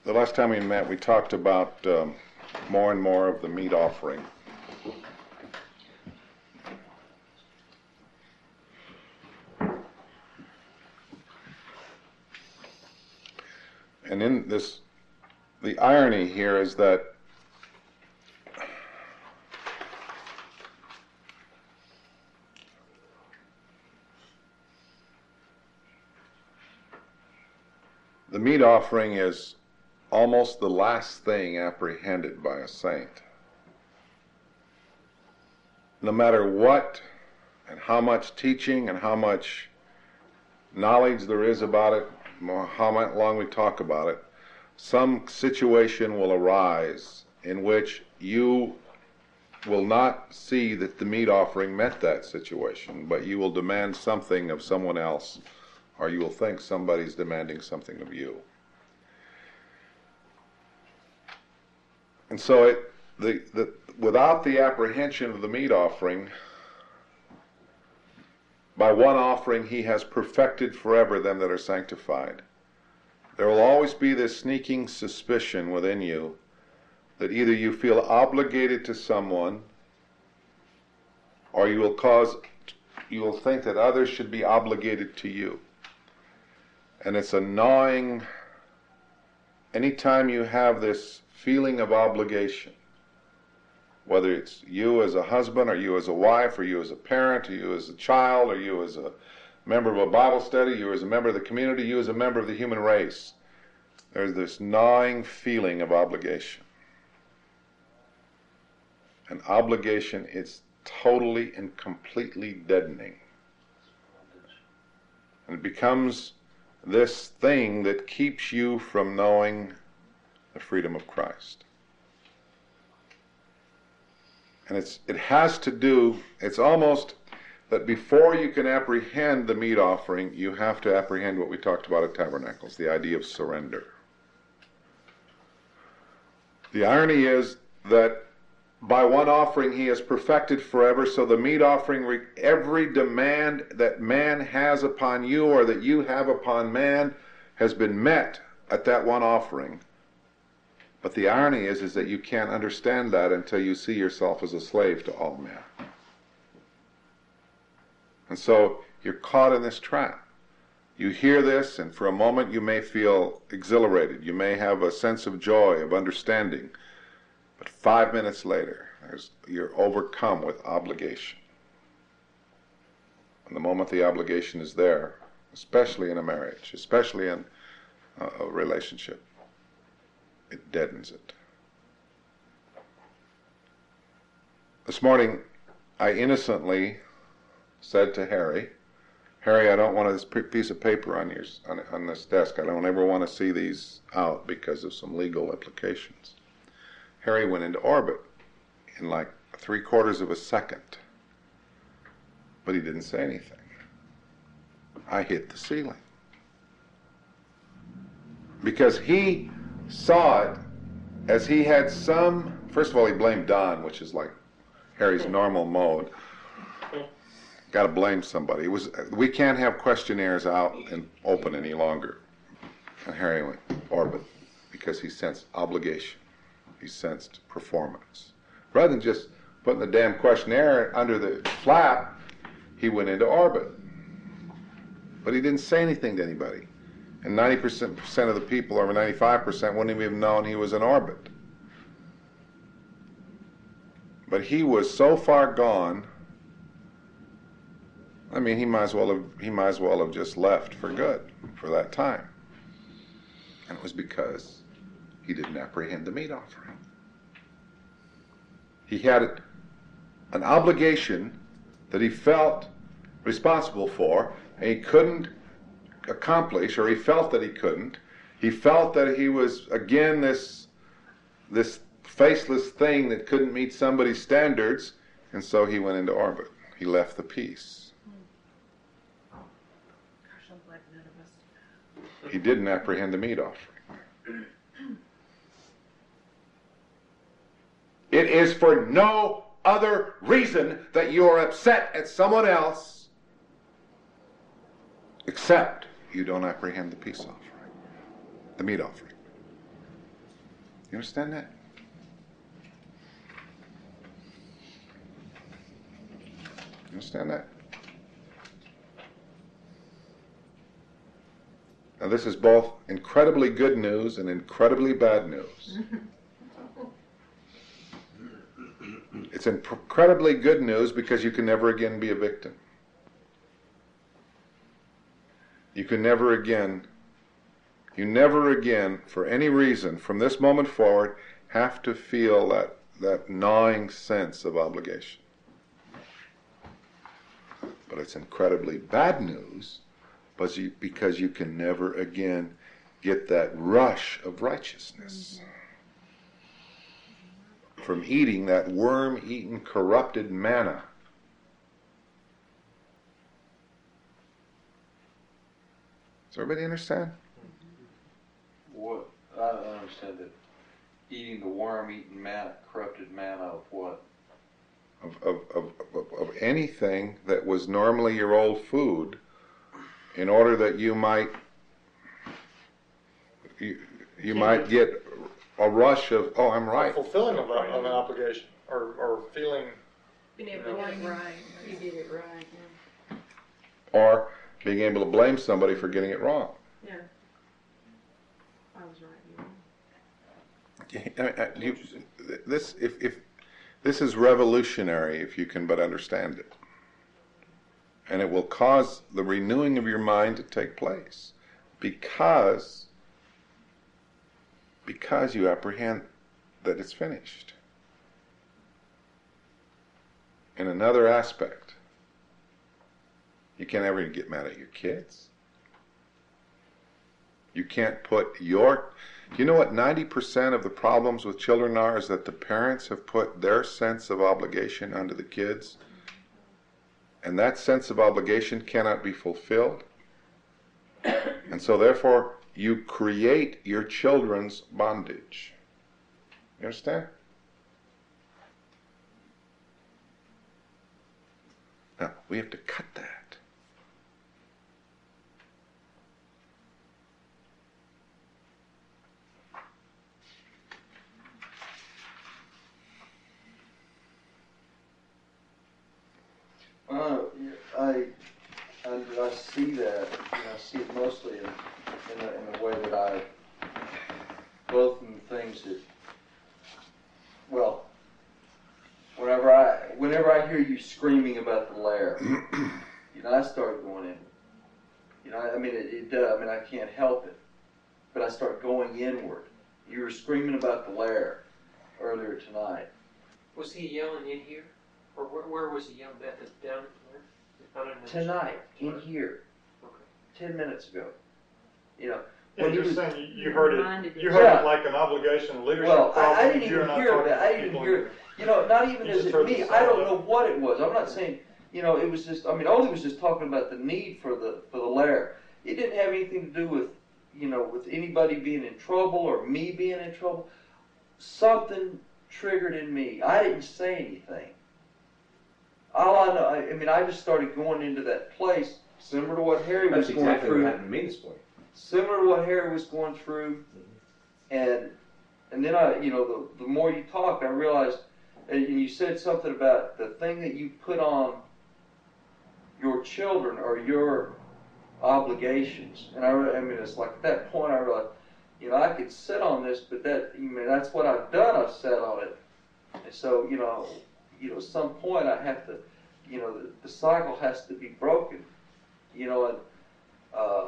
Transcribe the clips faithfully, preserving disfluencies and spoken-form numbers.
The last time we met, we talked about um, more and more of the meat offering. And in this, the irony here is that the meat offering is almost the last thing apprehended by a saint. No matter what and how much teaching and how much knowledge there is about it, how long we talk about it, some situation will arise in which you will not see that the meat offering met that situation, but you will demand something of someone else, or you will think somebody's demanding something of you. And so it, the, the, without the apprehension of the meat offering, by one offering he has perfected forever them that are sanctified. There will always be this sneaking suspicion within you that either you feel obligated to someone, or you will cause, you will think that others should be obligated to you. And it's a gnawing, anytime you have this feeling of obligation, whether it's you as a husband, or you as a wife, or you as a parent, or you as a child, or you as a member of a Bible study, you as a member of the community, you as a member of the human race, there's this gnawing feeling of obligation. And obligation is totally and completely deadening. And it becomes this thing that keeps you from knowing the freedom of Christ. And it's it has to do, it's almost that before you can apprehend the meat offering, you have to apprehend what we talked about at Tabernacles, the idea of surrender. The irony is that by one offering he is perfected forever, so the meat offering, every demand that man has upon you or that you have upon man has been met at that one offering. But the irony is, is that you can't understand that until you see yourself as a slave to all men. And so you're caught in this trap. You hear this, and for a moment you may feel exhilarated. You may have a sense of joy, of understanding. But five minutes later, there's, you're overcome with obligation. And the moment the obligation is there, especially in a marriage, especially in a, a relationship, it deadens it. This morning, I innocently said to Harry, Harry, I don't want this piece of paper on, your, on, on this desk. I don't ever want to see these out because of some legal implications. Harry went into orbit in like three quarters of a second. But he didn't say anything. I hit the ceiling. Because he saw it as he had some, first of all he blamed Don, which is like Harry's normal mode. Got to blame somebody. It was, we can't have questionnaires out and open any longer. And Harry went orbit because he sensed obligation. He sensed performance. Rather than just putting the damn questionnaire under the flap, he went into orbit. But he didn't say anything to anybody. And ninety percent of the people, or ninety-five percent, wouldn't even have known he was in orbit. But he was so far gone, I mean, he might as well have, he might as well have just left for good for that time. And it was because he didn't apprehend the meat offering. He had an obligation that he felt responsible for, and he couldn't accomplish, or he felt that he couldn't. He felt that he was, again, this, this faceless thing that couldn't meet somebody's standards, and so he went into orbit. He left the peace. He didn't apprehend the meat offering. It is for no other reason that you are upset at someone else except you don't apprehend the peace offering, the meat offering. You understand that? You understand that? Now this is both incredibly good news and incredibly bad news. It's incredibly good news because you can never again be a victim. You can never again, you never again, for any reason, from this moment forward, have to feel that, that gnawing sense of obligation. But it's incredibly bad news but you, because you can never again get that rush of righteousness from eating that worm-eaten, corrupted manna. Does everybody understand? What? I don't understand that. Eating the worm-eaten manna, corrupted manna of what? Of, of, of, of, of anything that was normally your old food, in order that you might you, you might get a rush of, oh, I'm right. A fulfilling of, a, of an obligation, or, or feeling. Being able to get it right. You did it right. Yeah. Or being able to blame somebody for getting it wrong. Yeah. I was right. You were. I- I- you- this, if, if this is revolutionary, if you can but understand it, and it will cause the renewing of your mind to take place, because because you apprehend that it's finished. In another aspect, you can't ever get mad at your kids. You can't put your... Do you know what ninety percent of the problems with children are? Is that the parents have put their sense of obligation onto the kids, and that sense of obligation cannot be fulfilled. And so therefore, you create your children's bondage. You understand? Now, we have to cut that. Uh, I, I, I see that, and I see it mostly in, in, the, in the way that I, both in the things that, well, whenever I, whenever I hear you screaming about the lair, you know, I start going in. You know, I mean, it, it does. I mean, I can't help it, but I start going inward. You were screaming about the lair earlier tonight. Was he yelling in here? Or where, where was he yelling at? Down there? I don't know. Tonight, in here, Okay. ten minutes ago. You know, Yeah, when he you're was, saying you, you heard it. Reminded You you. heard Yeah. it like an obligation, leadership well, I, problem. I didn't you're even not hear talking that. to I didn't people even hear it. You know, not even You as just it heard me. the I don't sound. know what it was. I'm not saying, you know, it was just. I mean, Oli was just talking about the need for the for the lair. It didn't have anything to do with, you know, with anybody being in trouble or me being in trouble. Something triggered in me. I didn't say anything. All I know, I, I mean, I just started going into that place, similar to what Harry was That's going exactly through. what happened to me this morning. Similar to what Harry was going through, and and then I, you know, the the more you talked, I realized, and you said something about the thing that you put on your children or your obligations, and I, re- I mean, it's like at that point I realized, you know, I could sit on this, but that, I mean, that's what I've done. I've sat on it, and so you know, you know, at some point I have to, you know, the, the cycle has to be broken, you know, and. Uh,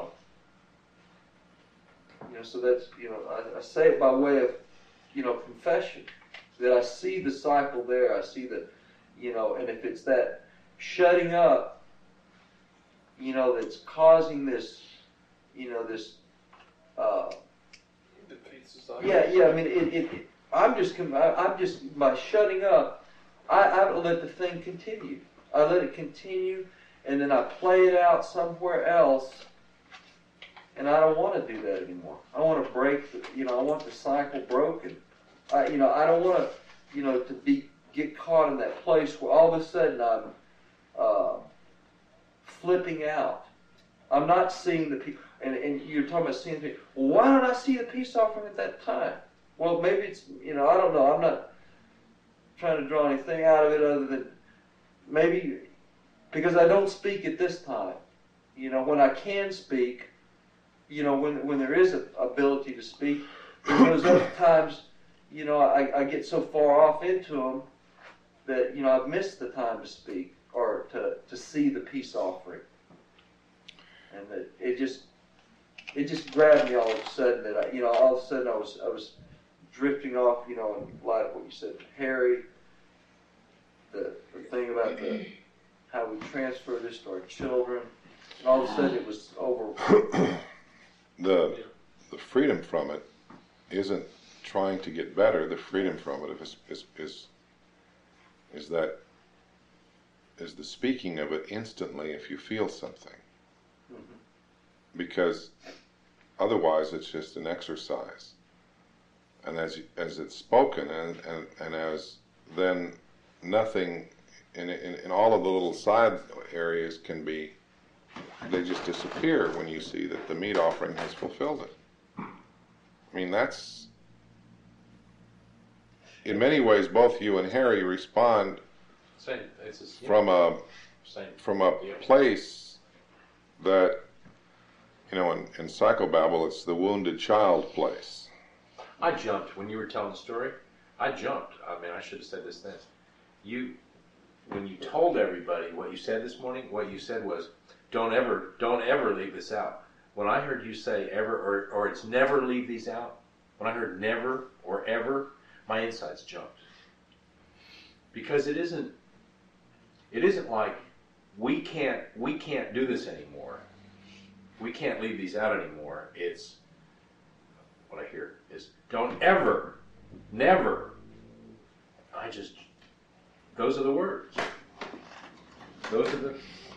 You know, so that's, you know, I, I say it by way of, you know, confession, that I see the cycle there. I see that, you know, and if it's that shutting up, you know, that's causing this, you know, this, uh, yeah, yeah, I mean, it, it, it I'm just, I'm just, by shutting up, I, I let the thing continue. I let it continue, and then I play it out somewhere else. And I don't want to do that anymore. I want to break, the, you know, I want the cycle broken. I, you know, I don't want to, you know, to be get caught in that place where all of a sudden I'm uh, flipping out. I'm not seeing the peace. And, and you're talking about seeing the peace. Well, why don't I see the peace offering at that time? well, maybe it's, you know, I don't know. I'm not trying to draw anything out of it other than maybe because I don't speak at this time. You know, when I can speak, you know, when when there is an ability to speak, in those other times, you know, I, I get so far off into them that, you know, I've missed the time to speak or to, to see the peace offering. And that it just it just grabbed me all of a sudden that I, you know, all of a sudden I was I was drifting off, you know, in light of what you said, Harry, the, the thing about the how we transfer this to our children, and all of a sudden it was over. the the freedom from it isn't trying to get better. The freedom from it is is is, is that is the speaking of it instantly if you feel something, mm-hmm. because otherwise it's just an exercise. And as you, as it's spoken, and, and, and as then nothing in, in in all of the little side areas can be, they just disappear when you see that the meat offering has fulfilled it. I mean, that's, in many ways, both you and Harry respond Same. It's a, yeah. from a Same. from a Yeah. place that, you know, in, in psychobabble, it's the wounded child place. I jumped when you were telling the story. I jumped. I mean, I should have said this then. You, when you told everybody what you said this morning, what you said was, "Don't ever, don't ever leave this out." When I heard you say "ever" or or it's "never leave these out," when I heard "never" or "ever," my insides jumped, because it isn't. It isn't like we can't we can't do this anymore. We can't leave these out anymore. It's what I hear is don't ever, never. I just, those are the words. Those are the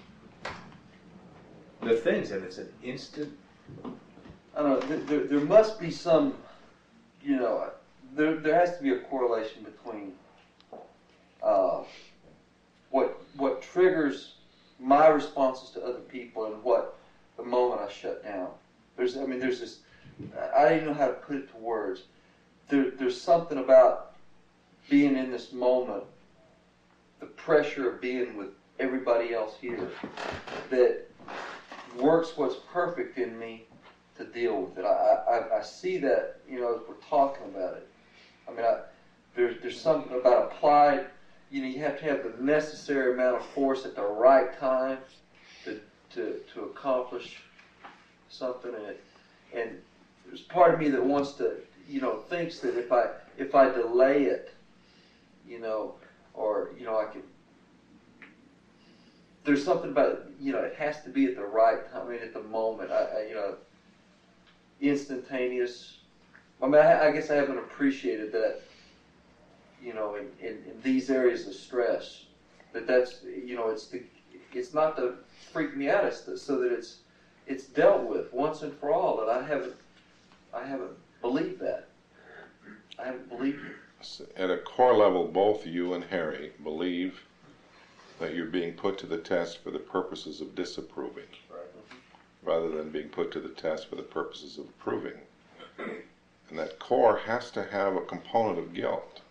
the things, and it's an instant. I don't know. There, there must be some, you know, there there has to be a correlation between uh, what what triggers my responses to other people and what the moment I shut down. There's, I mean, there's this. I don't even know how to put it to words. There, there's something about being in this moment, the pressure of being with everybody else here, that works what's perfect in me to deal with it. I, I, I see that, you know, as we're talking about it. I mean, I, there's there's something about applied. You know, you have to have the necessary amount of force at the right time to to to accomplish something, and it, and there's part of me that wants to, you know, thinks that if I if I delay it, you know, or you know, I could. There's something about, you know, it has to be at the right time. I mean, at the moment, I, I you know, instantaneous. I mean, I, I guess I haven't appreciated that, you know, in, in, in these areas of stress. That that's, you know, it's the, it's not to freak me out. It's the, so that it's, it's dealt with once and for all. And I haven't, I haven't believed that. I haven't believed it. At a core level, both you and Harry believe that you're being put to the test for the purposes of disapproving, Right. rather than being put to the test for the purposes of approving. And that core has to have a component of guilt.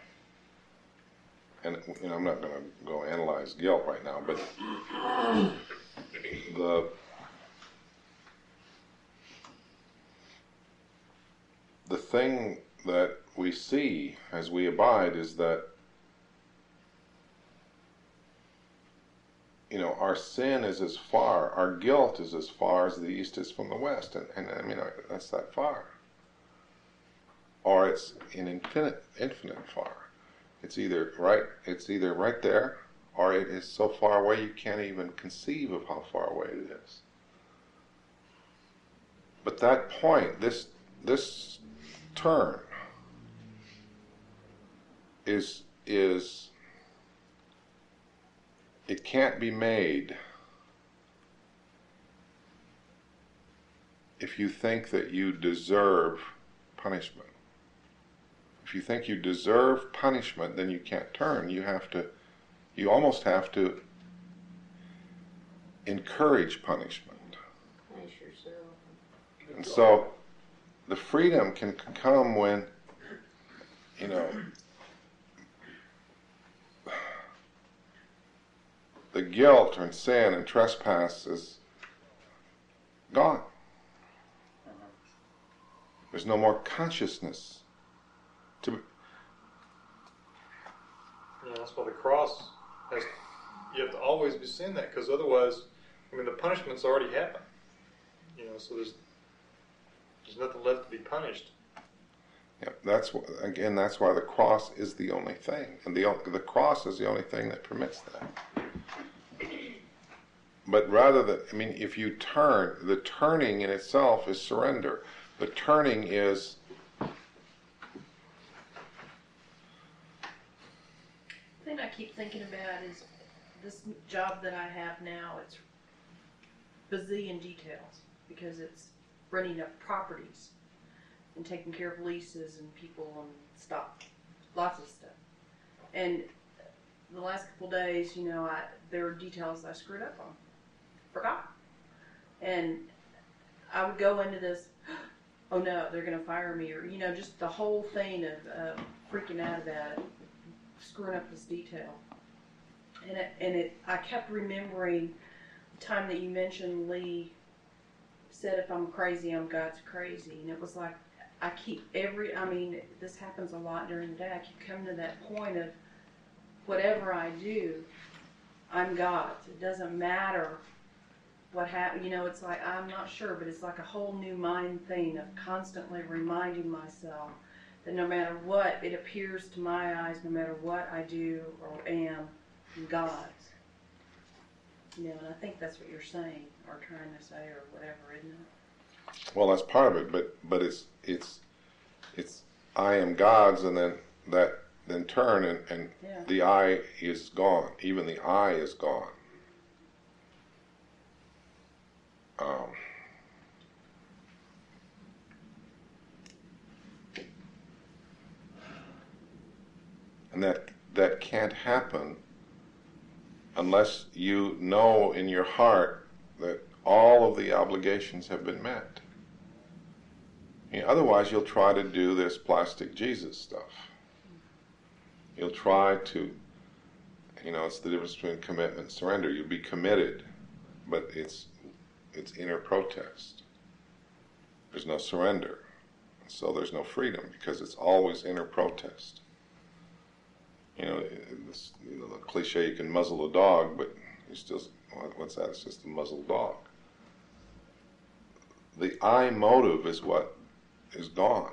And you know, I'm not going to go analyze guilt right now, but the the thing that we see as we abide is that, you know, our sin is as far, our guilt is as far as the east is from the west, and, and I mean, that's that far. Or it's an infinite, infinite far. It's either right, it's either right there, or it is so far away you can't even conceive of how far away it is. But that point, this this turn, is is it can't be made if you think that you deserve punishment. If you think you deserve punishment, then you can't turn. You have to, you almost have to encourage punishment. Punish yourself. And so the freedom can come when you know, the guilt and sin and trespass is gone. There's no more consciousness. To Yeah, that's why the cross has. You have to always be seeing that, because otherwise, I mean, the punishment's already happened. You know, so there's there's nothing left to be punished. yeah, that's wh- again. That's why the cross is the only thing, and the o- the cross is the only thing that permits that. But rather than, I mean, if you turn, the turning in itself is surrender. The turning is The thing I keep thinking about is this job that I have now. It's bazillion details because it's renting up properties and taking care of leases and people and stuff, lots of stuff. And the last couple of days, you know, I there were details I screwed up on, forgot, and I would go into this. Oh no, they're going to fire me, or you know, just the whole thing of uh, freaking out about it, screwing up this detail. And it, and it, I kept remembering the time that you mentioned Lee said, "If I'm crazy, I'm God's crazy," and it was like I keep every. I mean, this happens a lot during the day. I keep coming to that point of whatever I do, I'm God's. It doesn't matter what happened. You know, it's like I'm not sure, but it's like a whole new mind thing of constantly reminding myself that no matter what it appears to my eyes, no matter what I do or am, I'm God's. You know, and I think that's what you're saying or trying to say or whatever, isn't it? well, that's part of it. But but it's it's it's I am God's, and then that then turn and, and Yeah. the I is gone. Even the I is gone. Um, and that that can't happen unless you know in your heart that all of the obligations have been met. I mean, otherwise, you'll try to do this plastic Jesus stuff. You'll try to, you know, it's the difference between commitment and surrender. You'll be committed, but it's it's inner protest. There's no surrender. So there's no freedom because it's always inner protest. You know, this, you know, the cliche, you can muzzle a dog, but you still, what's that? It's just a muzzled dog. The I motive is what is gone.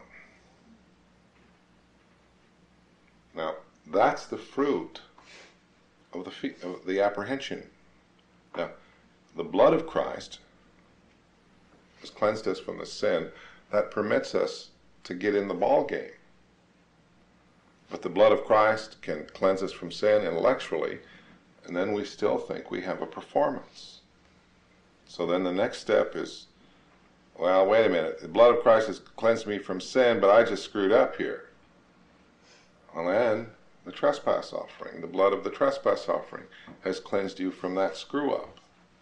Now, that's the fruit of the, fe- of the apprehension. Now, the blood of Christ has cleansed us from the sin that permits us to get in the ball game. But the blood of Christ can cleanse us from sin intellectually, and then we still think we have a performance. So then the next step is, well, wait a minute, the blood of Christ has cleansed me from sin, but I just screwed up here. Well, then the trespass offering, the blood of the trespass offering, has cleansed you from that screw up.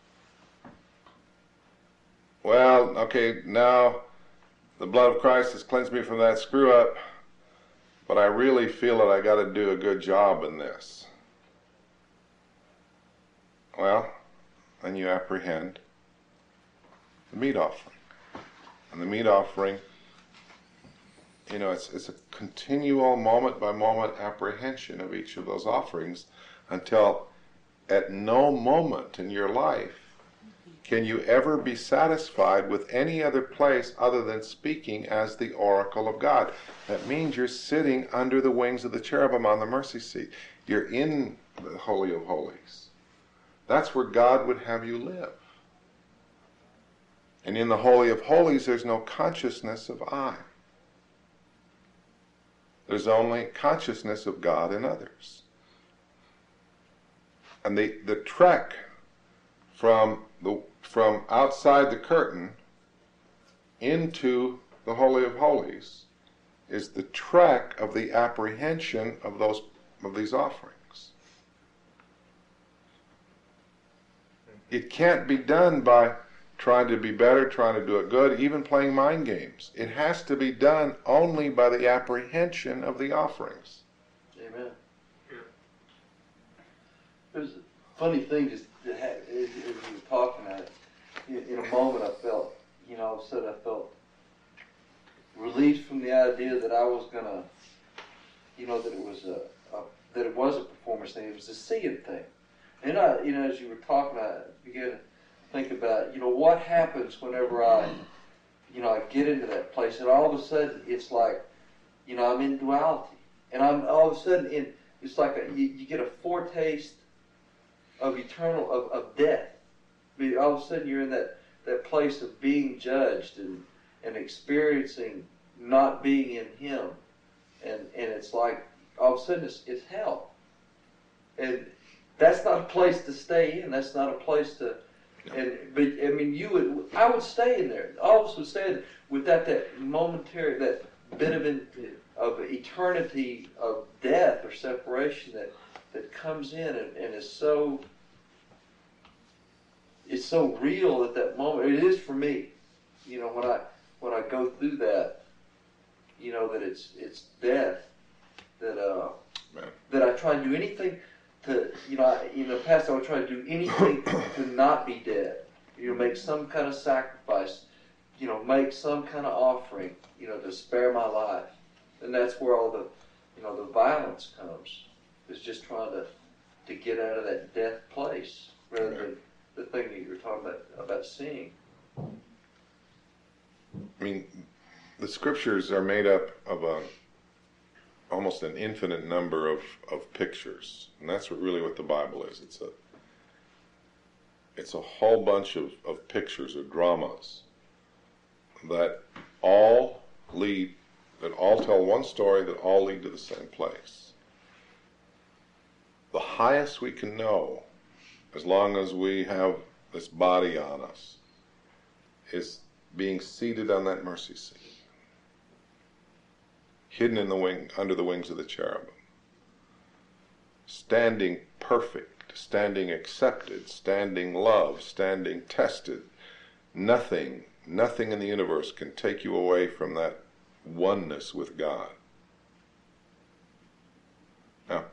Well, okay, now the blood of Christ has cleansed me from that screw up, but I really feel that I got to do a good job in this. Well, then you apprehend the meat offering. And the meat offering, you know, it's it's a continual moment by moment apprehension of each of those offerings until at no moment in your life can you ever be satisfied with any other place other than speaking as the oracle of God. That means you're sitting under the wings of the cherubim on the mercy seat. You're in the Holy of Holies. That's where God would have you live. And in the Holy of Holies, there's no consciousness of I. There's only consciousness of God and others. And the, the trek from the from outside the curtain into the Holy of Holies is the trek of the apprehension of those of these offerings. It can't be done by trying to be better, trying to do it good, even playing mind games. It has to be done only by the apprehension of the offerings. Amen. There's a funny thing just that happened as, as you were talking at it. In, in a moment, I felt, you know, all of a sudden I felt released from the idea that I was gonna, you know, that it was a, a that it was a performance thing. It was a seeing thing. And I, you know, as you were talking, I began to think about, you know, what happens whenever I, you know, I get into that place, and all of a sudden it's like, you know, I'm in duality, and I'm all of a sudden in. It's like a, you, you get a foretaste of eternal of, of death. I mean, all of a sudden you're in that, that place of being judged and and experiencing not being in Him, and and it's like all of a sudden it's, it's hell, and that's not a place to stay in. That's not a place to. And but I mean, you would. I would stay in there. All of us would stay in there without that momentary, that bit of in, of eternity of death or separation that that comes in and, and is so. It's so real at that moment. It is for me. You know, when I when I go through that, you know that it's it's death. That uh, Man. that I try and do anything. To, you know, I, in the past I would try to do anything to not be dead. You know, make some kind of sacrifice. You know, make some kind of offering. You know, to spare my life. And that's where all the, you know, the violence comes. Is just trying to to get out of that death place rather than the thing that you were talking about about seeing. I mean, the scriptures are made up of a almost an infinite number of, of pictures, and that's what really what the Bible is. It's a it's a whole bunch of, of pictures or dramas that all lead, that all tell one story, that all lead to the same place. The highest we can know, as long as we have this body on us, is being seated on that mercy seat, hidden in the wing, under the wings of the cherubim, standing perfect, standing accepted, standing loved, standing tested. Nothing, nothing in the universe can take you away from that oneness with God. Now,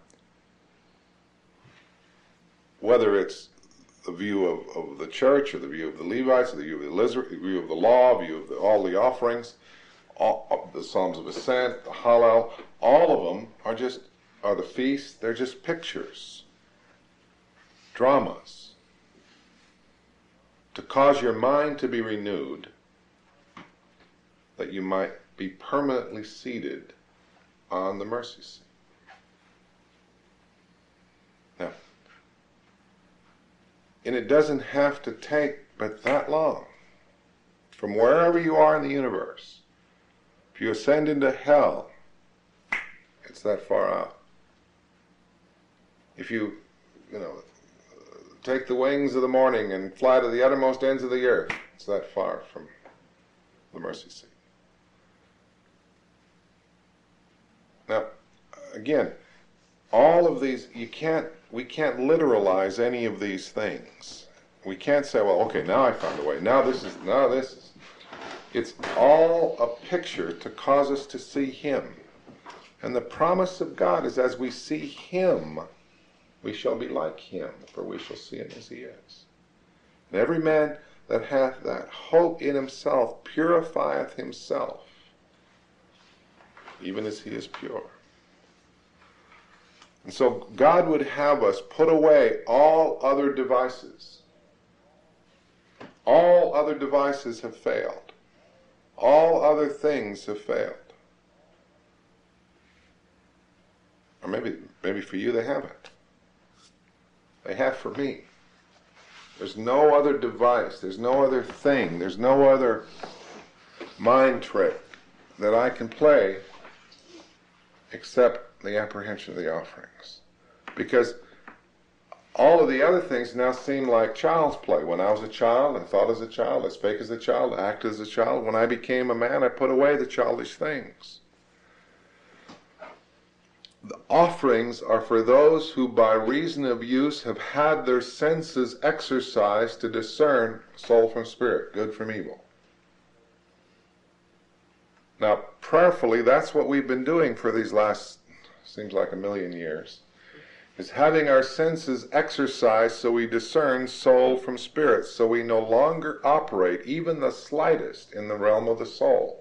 whether it's the view of, of the church, or the view of the Levites, or the view of the, Lizer, the view of the law, view of the, all the offerings, all, the Psalms of Ascent, the Hallel, all of them are just, are the feasts, they're just pictures, dramas, to cause your mind to be renewed, that you might be permanently seated on the mercy seat. Now, and it doesn't have to take but that long. From wherever you are in the universe, if you ascend into hell, it's that far out. If you, you know, take the wings of the morning and fly to the uttermost ends of the earth, it's that far from the mercy seat. Now, again, all of these, you can't, we can't literalize any of these things. We can't say, well, okay, now I found a way. Now this is, now this is. It's all a picture to cause us to see Him. And the promise of God is, as we see Him, we shall be like Him, for we shall see Him as He is. And every man that hath that hope in himself purifieth himself, even as he is pure. And so God would have us put away all other devices. All other devices have failed. All other things have failed. Or maybe, maybe for you they haven't. They have for me. There's no other device, there's no other thing, there's no other mind trick that I can play except the apprehension of the offerings. Because all of the other things now seem like child's play. When I was a child, I thought as a child, I spake as a child, I acted as a child. When I became a man, I put away the childish things. The offerings are for those who by reason of use have had their senses exercised to discern soul from spirit, good from evil. Now, prayerfully, that's what we've been doing for these last, seems like a million years, is having our senses exercised so we discern soul from spirit, so we no longer operate even the slightest in the realm of the soul.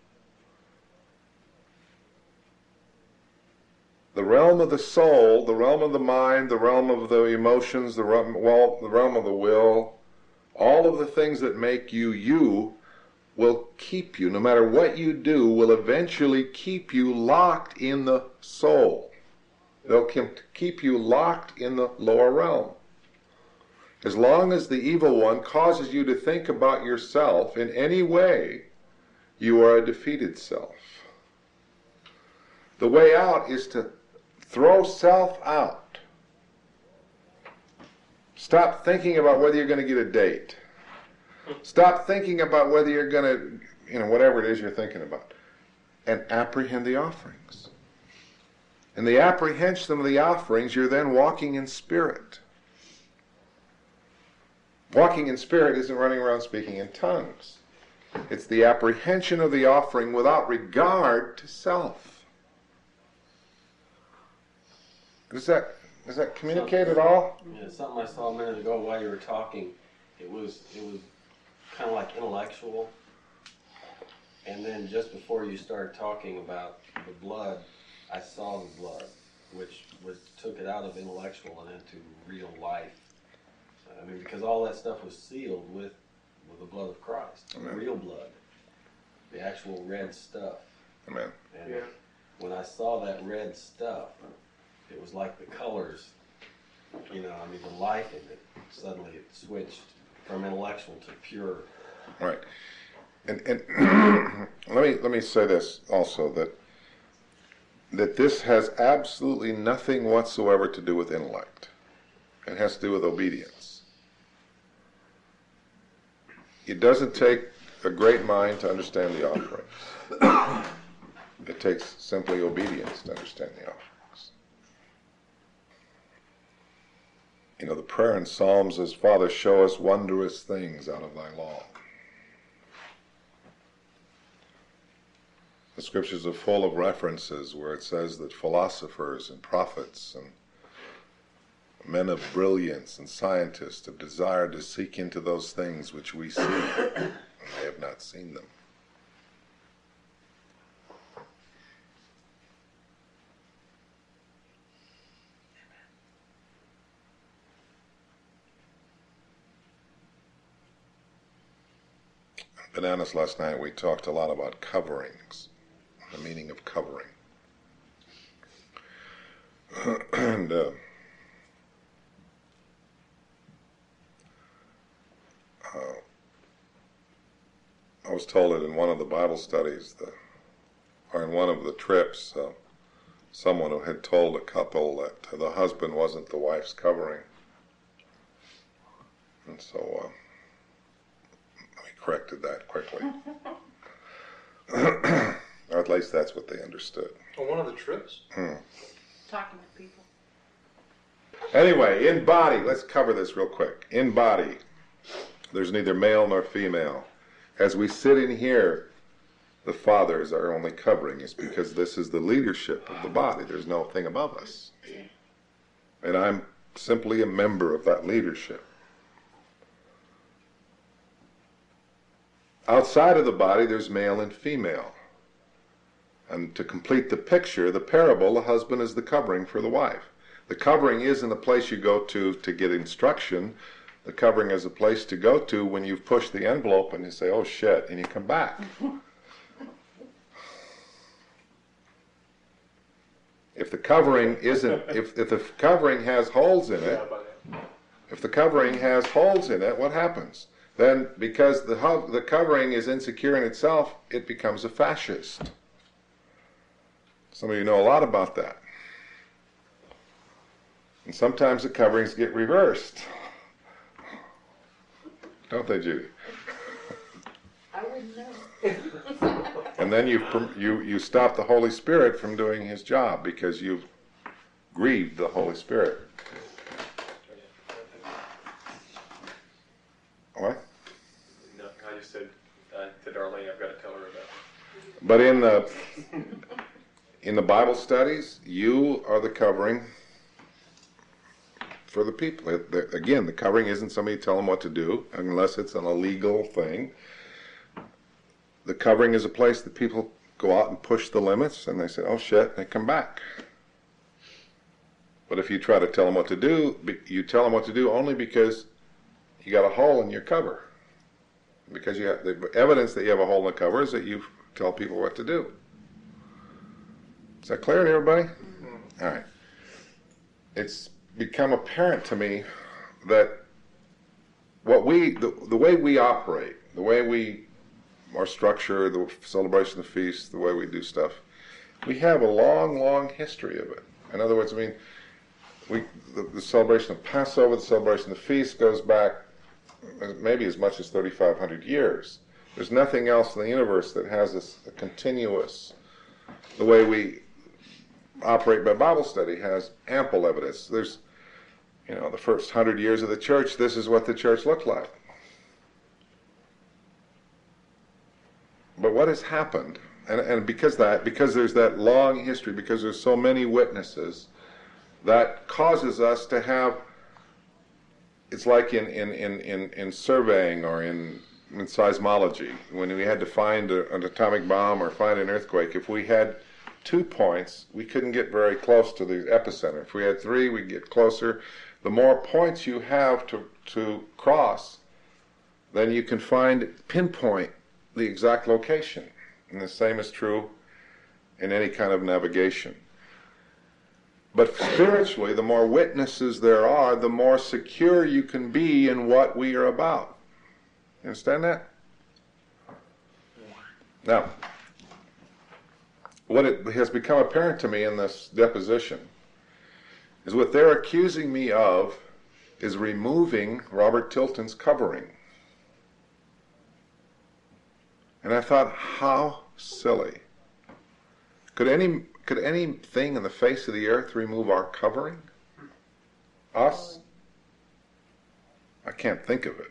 The realm of the soul, the realm of the mind, the realm of the emotions, the realm, well, the realm of the will, all of the things that make you you will keep you, no matter what you do, will eventually keep you locked in the soul. They'll keep you locked in the lower realm. As long as the evil one causes you to think about yourself in any way, you are a defeated self. The way out is to throw self out. Stop thinking about whether you're going to get a date. Stop thinking about whether you're going to, you know, whatever it is you're thinking about. And apprehend the offerings. In the apprehension of the offerings, you're then walking in spirit. Walking in spirit isn't running around speaking in tongues. It's the apprehension of the offering without regard to self. Does that, does that communicate at all? Yeah, something I saw a minute ago while you were talking. It was it was kind of like intellectual, and then just before you started talking about the blood, I saw the blood, which was took it out of intellectual and into real life. I mean, because all that stuff was sealed with with the blood of Christ, Amen. Real blood, the actual red stuff. Amen. And Yeah. when I saw that red stuff, it was like the colors, you know, I mean, the life in it, suddenly it switched from intellectual to pure. Right. And, and let me let me say this also, that that this has absolutely nothing whatsoever to do with intellect. It has to do with obedience. It doesn't take a great mind to understand the offerings. It takes simply obedience to understand the offerings. You know, the prayer in Psalms is, Father, show us wondrous things out of thy law. The scriptures are full of references where it says that philosophers and prophets and men of brilliance and scientists have desired to seek into those things which we see, and they have not seen them. Bananas last night we talked a lot about coverings, the meaning of covering. and uh, uh, I was told it in one of the Bible studies, the, or in one of the trips, uh, someone who had told a couple that the husband wasn't the wife's covering. And so uh, corrected that quickly. Or at least that's what they understood. On one of the trips? Hmm. Talking with people. Anyway, in body, let's cover this real quick. In body, there's neither male nor female. As we sit in here, the Father is our only covering. It's because this is the leadership of the body. There's no thing above us. And I'm simply a member of that leadership. Outside of the body, there's male and female. And to complete the picture, the parable, the husband is the covering for the wife. The covering isn't a place you go to to get instruction. The covering is a place to go to when you've pushed the envelope and you say, oh shit, and you come back. If the covering isn't, if, if the covering has holes in it, if the covering has holes in it, what happens? Then, because the hub, the covering is insecure in itself, it becomes a fascist. Some of you know a lot about that. And sometimes the coverings get reversed. Don't they, Judy? I wouldn't know. And then you, you, you stop the Holy Spirit from doing his job because you've grieved the Holy Spirit. What? No, I just said uh, to Darlene, I've got to tell her about it. But in the in the Bible studies, you are the covering for the people. It- the- Again, the covering isn't somebody telling them what to do, unless it's an illegal thing. The covering is a place that people go out and push the limits, and they say, "Oh shit," and they come back. But if you try to tell them what to do, be- you tell them what to do only because you got a hole in your cover. Because you have the evidence that you have a hole in the cover is that you tell people what to do. Is that clear to everybody? Mm-hmm. All right. It's become apparent to me that what we, the, the way we operate, the way we are structured, the celebration of the feast, the way we do stuff, we have a long, long history of it. In other words, I mean, we the, the celebration of Passover, the celebration of the feast goes back maybe as much as thirty-five hundred years. There's nothing else in the universe that has this a continuous, the way we operate by Bible study has ample evidence. There's, you know, the first hundred years of the church, this is what the church looked like. But what has happened, and, and because that, because there's that long history, because there's so many witnesses, that causes us to have, it's like in, in, in, in, in surveying or in, in seismology, when we had to find a, an atomic bomb or find an earthquake, if we had two points, we couldn't get very close to the epicenter. If we had three, we'd get closer. The more points you have to, to cross, then you can find, pinpoint the exact location. And the same is true in any kind of navigation. But spiritually, the more witnesses there are, the more secure you can be in what we are about. You understand that? Now, what it has become apparent to me in this deposition is what they're accusing me of is removing Robert Tilton's covering. And I thought, how silly. Could any could anything in the face of the earth remove our covering? Us? I can't think of it.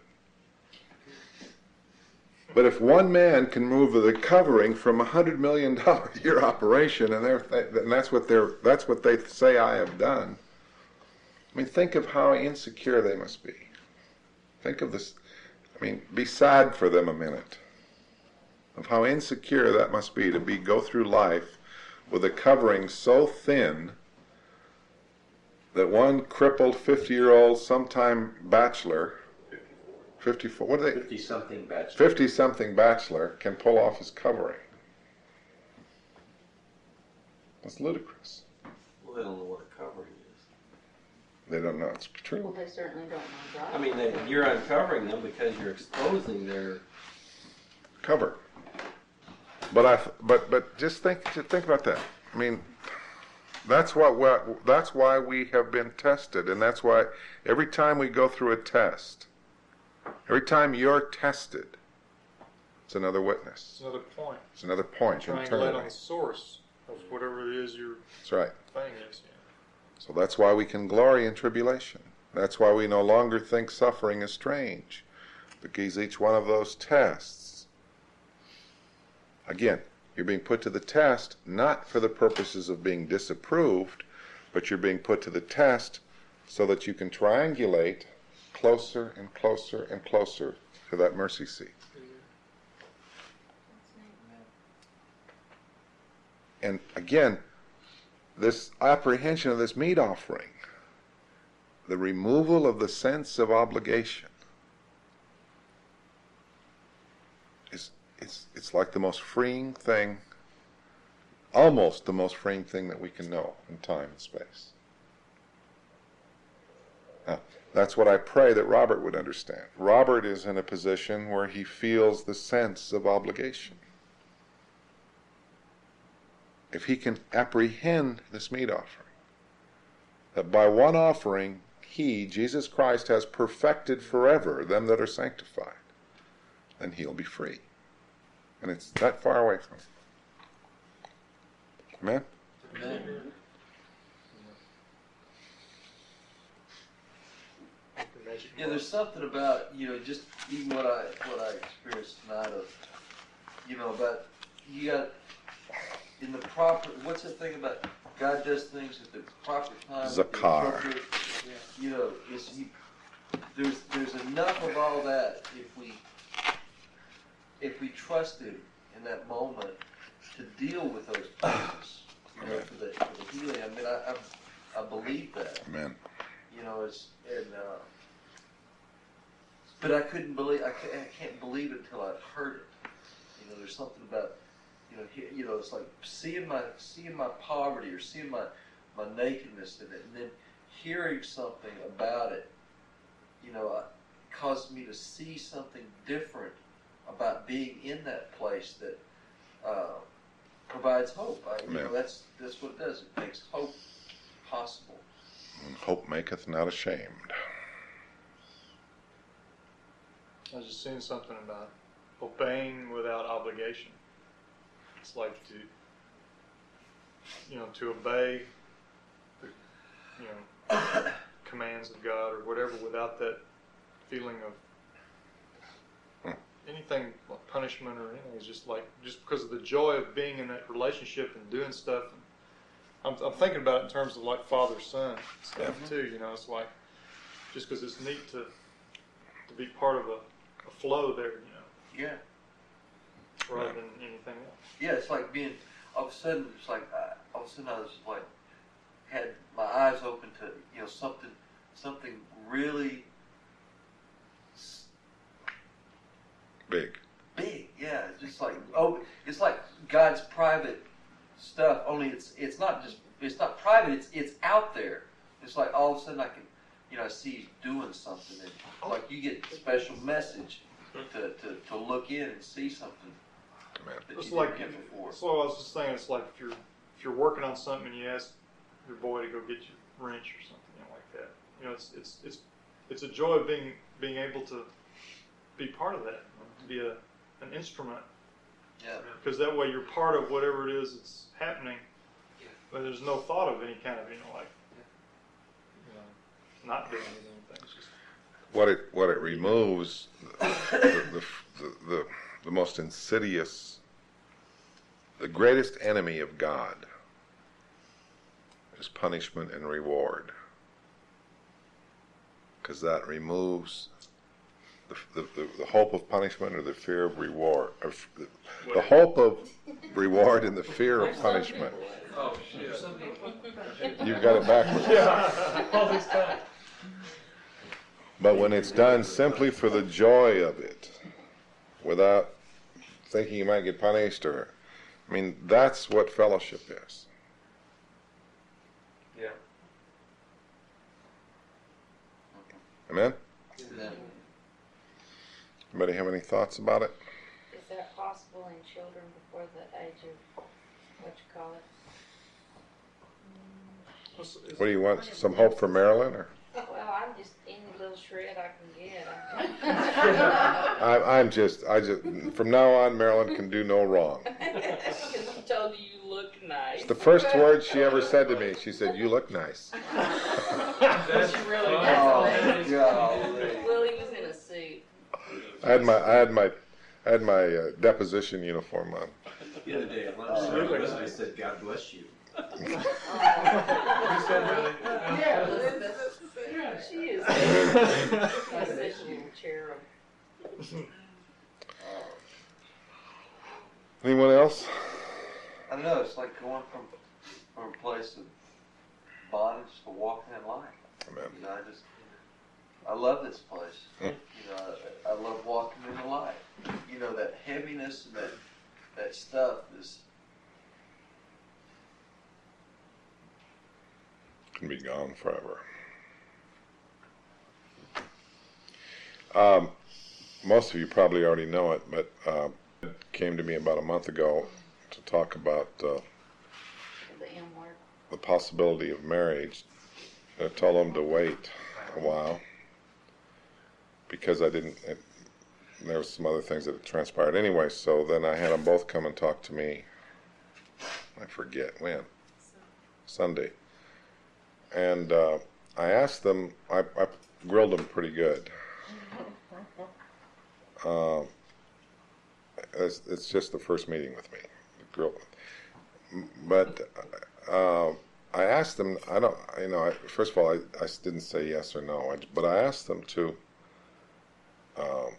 But if one man can move the covering from a hundred million dollar a year operation, and, they're, and that's what they're that's what they say I have done. I mean, think of how insecure they must be. Think of this. I mean, be sad for them a minute. Of how insecure that must be to be go through life with a covering so thin that one crippled fifty-year-old, sometime bachelor, fifty-four, what are they? Fifty-something bachelor. Fifty-something bachelor can pull off his covering. That's ludicrous. Well, they don't know what a covering is. They don't know it's Well, true. they certainly don't know that. I mean, they, you're uncovering them because you're exposing their. Cover. But I, but but just think, just think about that. I mean, that's what, what that's why we have been tested, and that's why every time we go through a test, every time you're tested, it's another witness. It's another point. It's another point Triangulate internally. on the source of whatever it is your That's right. thing is. Yeah. So that's why we can glory in tribulation. That's why we no longer think suffering is strange, because each one of those tests, again, you're being put to the test not for the purposes of being disapproved, but you're being put to the test so that you can triangulate closer and closer and closer to that mercy seat. And again, this apprehension of this meat offering, the removal of the sense of obligation, is it's it's like the most freeing thing, almost the most freeing thing that we can know in time and space. Now, that's what I pray that Robert would understand. Robert is in a position where he feels the sense of obligation. If he can apprehend this meat offering, that by one offering he, Jesus Christ, has perfected forever them that are sanctified, then he'll be free. And it's that far away from him. Amen? Amen. conversation Yeah, was. there's something about, you know, just even what I what I experienced tonight of, you know, about you got in the proper. What's the thing about God does things at the proper time? at the Zakar. appropriate- You know, it's, he, there's there's enough of all that if we if we trust Him in that moment to deal with those places, you know, for the, for the healing. I mean, I I, I believe that. Amen. You know, it's and uh, but I couldn't believe I can't, I can't believe it until I've heard it. You know, there's something about you know he, you know it's like seeing my seeing my poverty or seeing my my nakedness in it, and then hearing something about it. You know, uh, caused me to see something different about being in that place that uh, provides hope. I, you know, that's that's what it does. It makes hope possible. And hope maketh not ashamed. I was just seeing something about obeying without obligation. It's like to, you know, to obey the, you know, commands of God or whatever without that feeling of anything like punishment or anything. It's just like, just because of the joy of being in that relationship and doing stuff. And I'm, I'm thinking about it in terms of like father-son stuff Yeah. too, you know, it's like, just because it's neat to to be part of a, a flow there, you know, Yeah. rather Yeah. than anything else. Yeah, it's like being, all of a sudden, it's like, I, all of a sudden I was like, had my eyes open to, you know, something, something really s- Big. big. Yeah, it's just like, oh, it's like God's private stuff, only it's, it's not just, it's not private, it's, it's out there. It's like all of a sudden I can, you know, I see He's doing something, and like you get a special message to, to, to look in and see something Amen. that It's you like, didn't get before. that's what I was just saying, it's like if you're, if you're working on something and you ask your boy to go get you a wrench or something, you know, like that. You know, it's, it's, it's, it's a joy of being, being able to be part of that, to be a, an instrument. Yeah. Because that way you're part of whatever it is that's happening, but there's no thought of any kind of, you know, like, you know, not doing anything. It's just, What it what it removes, the the, the, the, the most insidious, the greatest enemy of God is punishment and reward. Because that removes the, the, the, the hope of punishment or the fear of reward. Or f- the, the hope of reward and the fear of punishment. Oh, shit. You've got it backwards. yeah, all this time. But when it's done simply for the joy of it, without thinking you might get punished, or, I mean, that's what fellowship is. Yeah. Amen? Amen. Anybody have any thoughts about it? Is that possible in children before the age of, what you call it? What's- is- What do you want? Some hope for Marilyn? Or? Well, I'm just any little shred I can get. I, I'm just, I just, from now on, Marilyn can do no wrong. Because you told me you look nice. It's the first word she ever said to me. She said, "You look nice." That's really Oh, golly. Well, he was in a suit. I had my, I had my, I had my uh, deposition uniform on. The other day at lunch, Oh, somebody really? listened, I said, "God bless you." Who said really? Yeah, Elizabeth. She is. She's such a little cherub. Anyone else? I don't know. It's like going from from a place of bondage to walking in light. Amen. You know, I just I love this place. You know, I, I love walking in the light. You know, that heaviness and that that stuff is Can be gone forever. Um, most of you probably already know it, but uh, it came to me about a month ago to talk about uh, The M word. the possibility of marriage. I told him to wait a while because I didn't. It, there was some other things that had transpired anyway. So then I had them both come and talk to me. I forget when. Sunday. And uh, I asked them. I, I grilled them pretty good. Um, it's, it's just the first meeting with me, grilled. But uh, I asked them. I don't. You know. I, first of all, I, I didn't say yes or no. I, but I asked them to um,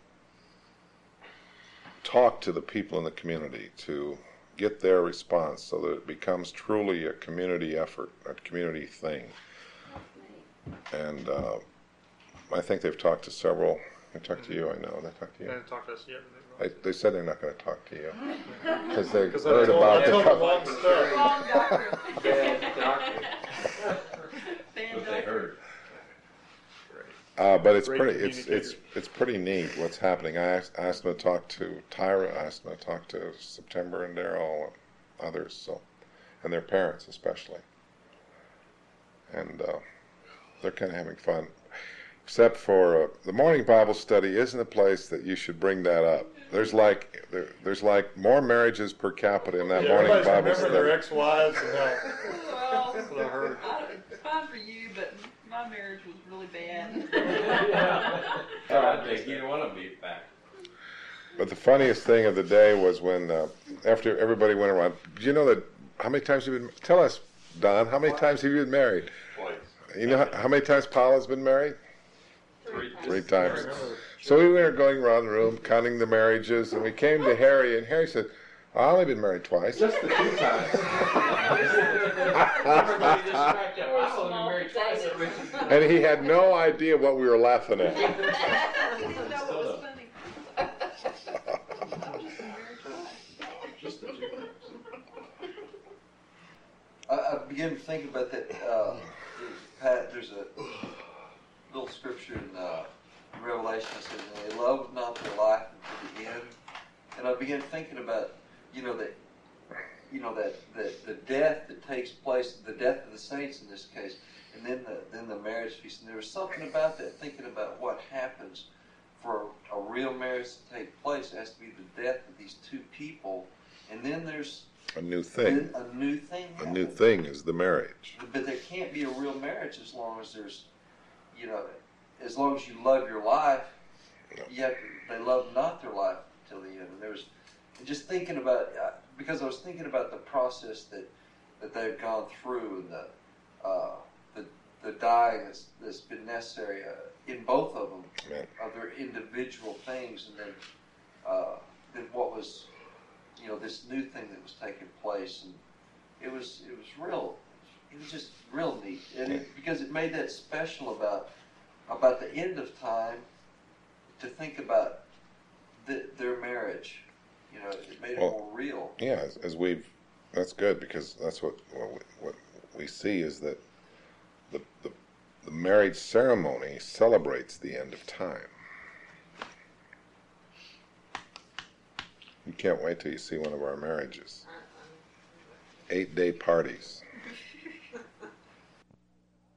talk to the people in the community to get their response, so that it becomes truly a community effort, a community thing. And uh, I think they've talked to several. They talked to you. I know they talked to They you. didn't talk to us yet. They, they said they're not going to talk to you because they've Because I heard told, about I the told them co- wrong stuff. Wrong doctor. Bad doctor. Bad What they doctor. heard. Uh, but it's Great pretty. It's it's communicator. it's pretty neat what's happening. I asked, asked them to talk to Tyra. I asked them to talk to September and Daryl and others. So, and their parents especially. And uh, they're kind of having fun. Except for uh, the morning Bible study isn't a place that you should bring that up. There's like there, there's like more marriages per capita in that Yeah, morning everybody's Bible remembering their study. ex-wives and how. Well, That's what I heard. I don't- it's fine for you, but my marriage was really bad. I'd take either one of them back. But the funniest thing of the day was when uh, after everybody went around. Do you know that? How many times have you been? Tell us, Don. How many times have you been married? Twice. You know how, how many times Paula's been married? Three. Three times. So we were going around the room counting the marriages, and we came to Harry, and Harry said, "I've only been married twice." Just the two times. Everybody distracted. I've only been married twice. Everybody- And he had no idea what we were laughing at. I didn't know it was funny. Just the two times. I, I began to think about that. Uh, Pat, there's a little scripture in uh, Revelation that says, "They loved not their life unto the end." And I began thinking about, you know, that, you know, that, that the death that takes place, the death of the saints in this case, and then the then the marriage feast. And there was something about that, thinking about what happens for a real marriage to take place. It has to be the death of these two people, and then there's A new thing. then a new thing. A new happens. thing is the marriage. But there can't be a real marriage as long as there's, you know, as long as you love your life, you have to, they love not their life till the end. And there's, and just thinking about, uh, because I was thinking about the process that, that they've gone through and the, uh, the, the dying that's, that's been necessary uh, in both of them, Amen. of their individual things, and then, uh, then what was, you know, this new thing that was taking place, and it was it was real. It was just real neat, and it, because it made that special about about the end of time. To think about the, their marriage, you know, it made it Well, more real. Yeah, as, as we've, that's good because that's what what we, what we see is that the, the the marriage ceremony celebrates the end of time. You can't wait till you see one of our marriages. Eight day parties.